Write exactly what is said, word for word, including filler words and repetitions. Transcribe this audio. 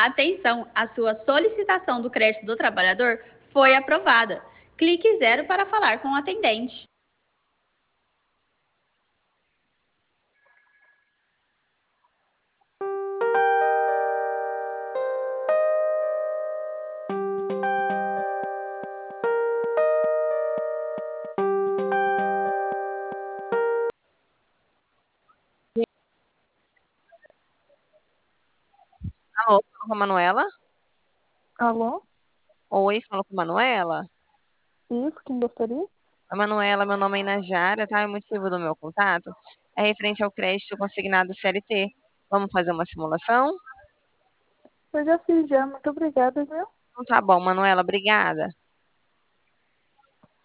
Atenção, a sua solicitação do crédito do trabalhador foi aprovada. Clique zero para falar com o atendente. Alô, falo com a Manuela? Alô? Oi, falo com a Manuela? Isso, quem gostaria? A Manuela, meu nome é Inajara, tá? O motivo do meu contato é referente ao crédito consignado C L T. Vamos fazer uma simulação? Eu já fiz já, muito obrigada, viu? Então tá bom, Manuela, obrigada.